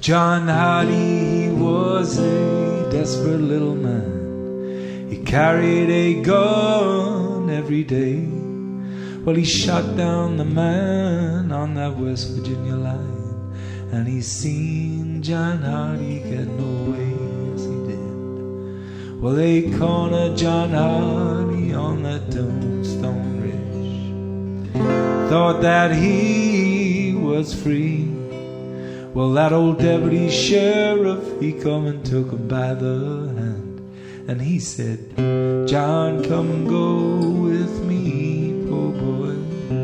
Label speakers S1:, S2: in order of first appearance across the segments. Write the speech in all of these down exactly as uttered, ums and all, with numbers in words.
S1: John Hardy, he was a desperate little man. He carried a gun every day. Well, he shot down the man on that West Virginia line, and he seen John Hardy get no way, yes he did. Well, they cornered John Hardy on that Tombstone Ridge, thought that he was free. Well, that old deputy sheriff, he come and took him by the hand, and he said, John, come and go with me, poor boy.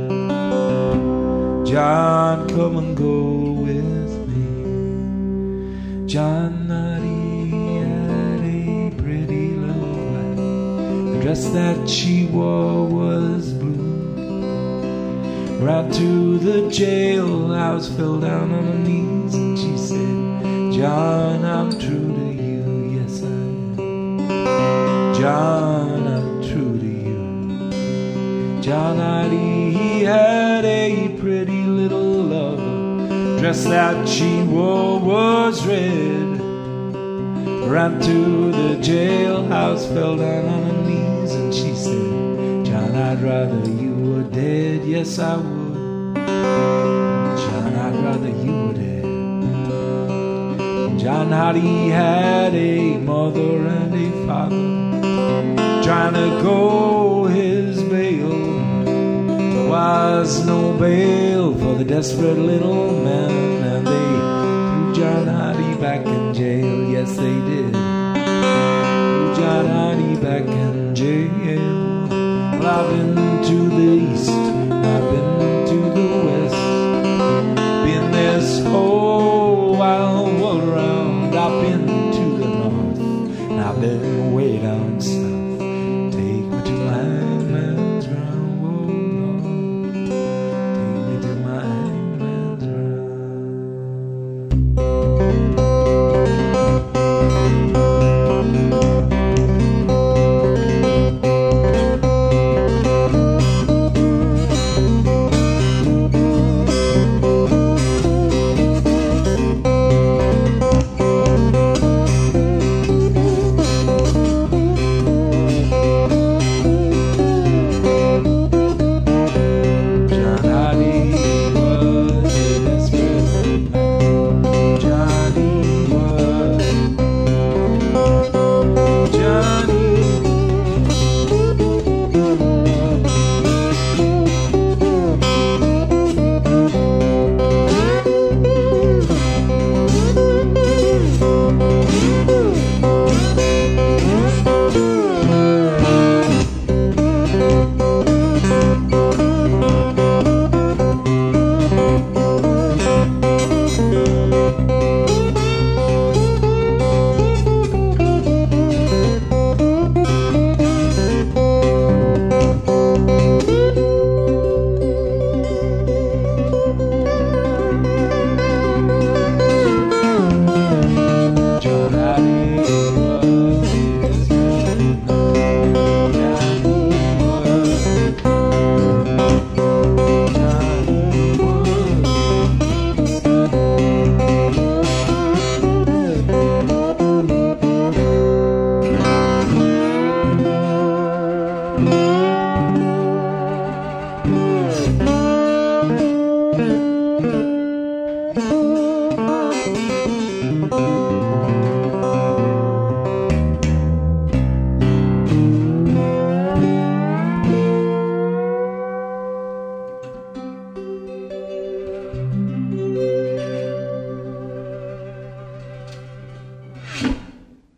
S1: John, come and go with me. John Hardy had a pretty little wife. The dress that she wore was blue. Right to the jailhouse, fell down on her knees, and she said, John, I'm true to you, yes I am. John, I'm true to you. John Hardy, he had a pretty little lover. Dress that she wore was red. Right to the jailhouse, fell down on her knees, and she said, John, I'd rather you were dead, yes I would. John, I'd rather you were dead. John Hardy had a mother and a father trying to go his bail. There was no bail for the desperate little man, and they threw John Hardy back in jail, yes they did. Threw John Hardy back in jail. Well, I've been to the east, I've been to the west, been this whole wide world around. I've been to the north, and I've been way down south. Take me to my hangman's round, oh Lord, take me to my hangman's round.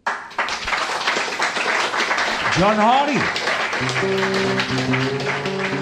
S1: John Hardy.